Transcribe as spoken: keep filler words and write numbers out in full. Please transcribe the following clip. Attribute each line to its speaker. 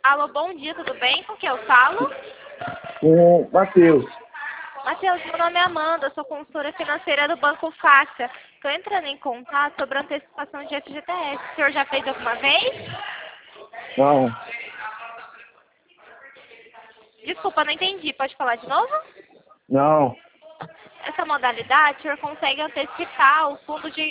Speaker 1: Alô, bom dia, tudo bem? Com quem eu falo?
Speaker 2: Com o Matheus.
Speaker 1: Matheus, meu nome é Amanda, sou consultora financeira do Banco Fácia. Estou entrando em contato sobre a antecipação de F G T S. O senhor já fez alguma vez?
Speaker 2: Não,
Speaker 1: Desculpa, não entendi. Pode falar de novo?
Speaker 2: não.
Speaker 1: Essa modalidade, o senhor consegue antecipar o fundo de